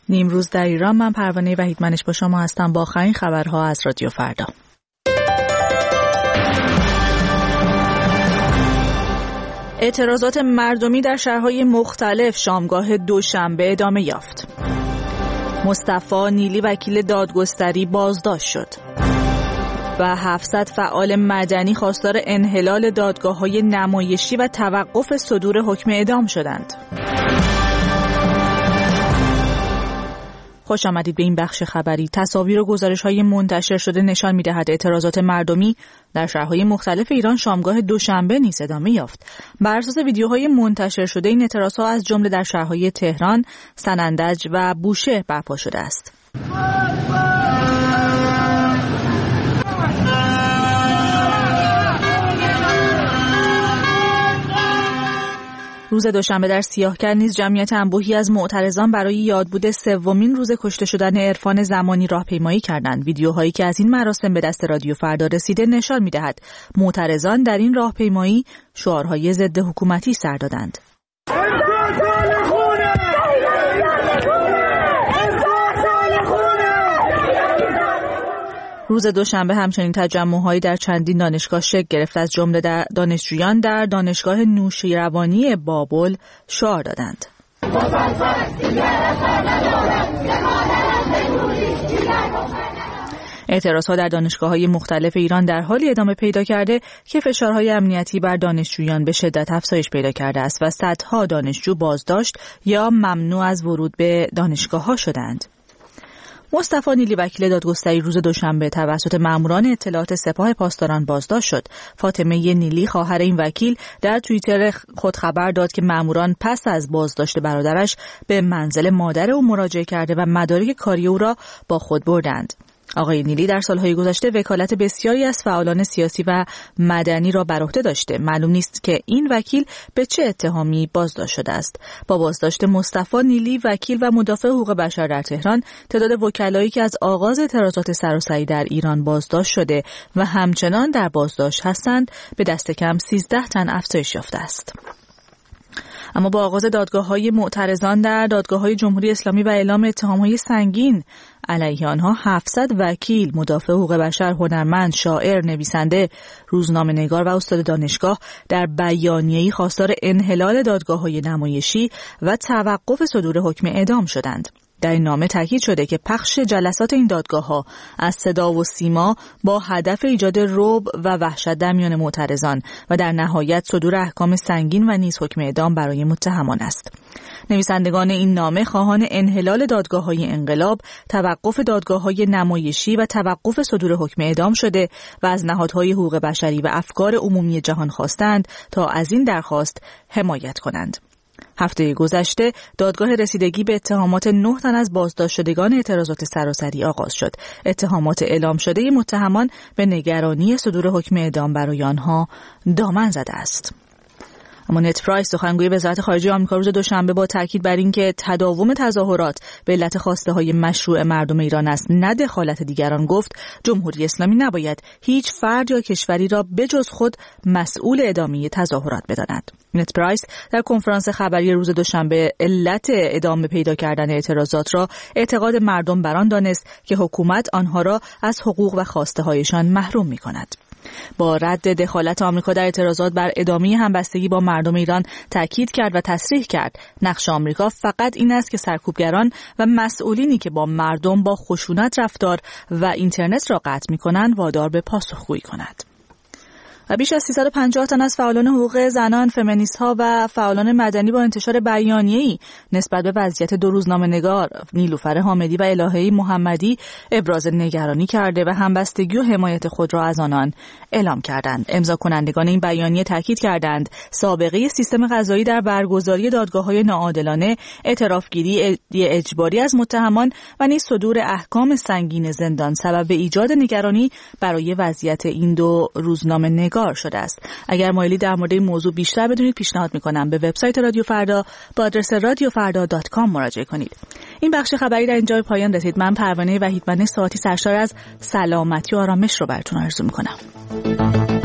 نیمروز در ایران. من پروانه وحیدمنش با شما هستم با آخرین خبرها از رادیو فردا. اعتراضات مردمی در شهرهای مختلف شامگاه دوشنبه ادامه یافت. مصطفی نیلی وکیل دادگستری بازداشت شد و 700 فعال مدنی خواستار انحلال دادگاه‌های نمایشی و توقف صدور حکم اعدام شدند. خوش آمدید به این بخش خبری. تصاویر و گزارش‌های منتشر شده نشان می‌دهد اعتراضات مردمی در شهرهای مختلف ایران شامگاه دوشنبه نیز ادامه یافت. بر اساس ویدیوهای منتشر شده این اعتراضها از جمله در شهرهای تهران، سنندج و بوشهر برپا شده است. روز دوشنبه در سیاهکر نیز جمعیت انبوهی از معترضان برای یادبود سومین روز کشته شدن عرفان زمانی راهپیمایی کردند. ویدیوهایی که از این مراسم به دست رادیو فردا رسیده نشان می‌دهد معترضان در این راهپیمایی شعارهای ضد حکومتی سر دادند. روز دوشنبه همچنین تجمع‌هایی در چندین دانشگاه شکل گرفت، از جمله در دانشجویان در دانشگاه نوشیروانی بابل شعار دادند. اعتراضها در دانشگاه‌های مختلف ایران در حالی ادامه پیدا کرده که فشارهای امنیتی بر دانشجویان به شدت افزایش پیدا کرده است و صدها دانشجو بازداشت یا ممنوع از ورود به دانشگاه‌ها شدند. مصطفی نیلی وکیل دادگستری روز دوشنبه توسط ماموران اطلاعات سپاه پاسداران بازداشت شد. فاطمه نیلی خواهر این وکیل در توییتر خود خبر داد که ماموران پس از بازداشت برادرش به منزل مادر او مراجعه کرده و مدارک کاری او را با خود بردند. آقای نیلی در سالهای گذشته وکالت بسیاری از فعالان سیاسی و مدنی را بر عهده داشته. معلوم نیست که این وکیل به چه اتهامی بازداشت شده است. با بازداشت مصطفی نیلی وکیل و مدافع حقوق بشر در تهران، تعداد وکلایی که از آغاز اعتراضات سراسری در ایران بازداشت شده و همچنان در بازداشت هستند به دست کم 13 تن افزایش یافته است. اما با آغاز دادگاه‌های معترضان در دادگاه‌های جمهوری اسلامی و اعلام اتهام‌های سنگین علیه آنها، 700 وکیل، مدافع حقوق بشر، هنرمند، شاعر، نویسنده، روزنامه‌نگار و استاد دانشگاه در بیانیه‌ای خواستار انحلال دادگاه‌های نمایشی و توقف صدور حکم اعدام شدند. در این نامه تاکید شده که پخش جلسات این دادگاه‌ها از صدا و سیما با هدف ایجاد رعب و وحشت در میان معترضان و در نهایت صدور احکام سنگین و نیز حکم اعدام برای متهمان است. نویسندگان این نامه خواهان انحلال دادگاه‌های انقلاب، توقف دادگاه‌های نمایشی و توقف صدور حکم اعدام شده و از نهادهای حقوق بشری و افکار عمومی جهان خواستند تا از این درخواست حمایت کنند. هفته گذشته دادگاه رسیدگی به اتهامات 9 تن از بازداشت شدگان اعتراضات سراسری آغاز شد. اتهامات اعلام شده متهمان به نگرانی صدور حکم اعدام برای آنها دامن زده است. اما نت پرایس، سخنگوی وزارت خارجه آمریکا، روز دوشنبه با تاکید بر اینکه تداوم تظاهرات به علت خواسته‌های مشروع مردم ایران است، نه دخالت دیگران، گفت جمهوری اسلامی نباید هیچ فرد یا کشوری را بجز خود مسئول ادامه تظاهرات بداند. نت پرایس در کنفرانس خبری روز دوشنبه علت ادامه پیدا کردن اعتراضات را اعتقاد مردم بر آن دانست که حکومت آنها را از حقوق و خواسته‌هایشان محروم می‌کند. با رد دخالت آمریکا در اعتراضات بر ادامه همبستگی با مردم ایران تاکید کرد و تصریح کرد نقش آمریکا فقط این است که سرکوبگران و مسئولینی که با مردم با خشونت رفتار و اینترنت را قطع می‌کنند وادار به پاسخگویی کند. و بیش از 350 تن از فعالان حقوق زنان، فمینیست‌ها و فعالان مدنی با انتشار بیانیه‌ای نسبت به وضعیت دو روزنامه‌نگار نیلوفر حامدی و الهه محمدی ابراز نگرانی کرده و همبستگی و حمایت خود را از آنان اعلام کردند. امضا کنندگان این بیانیه تاکید کردند سابقه سیستم قضایی در برگزاری دادگاه‌های ناعادلانه، اعترافگیری اجباری از متهمان و نیز صدور احکام سنگین زندان سبب ایجاد نگرانی برای وضعیت این دو روزنامه‌نگار شده است. اگر مایلی در مورد این موضوع بیشتر بدونید، پیشنهاد میکنم به وبسایت رادیو فردا با آدرس radiofarda.com مراجعه کنید. این بخش خبری در اینجا به پایان رسید. من پروانه وحیدمنش ساعتی سرشار از سلامتی و آرامش رو براتون آرزو میکنم.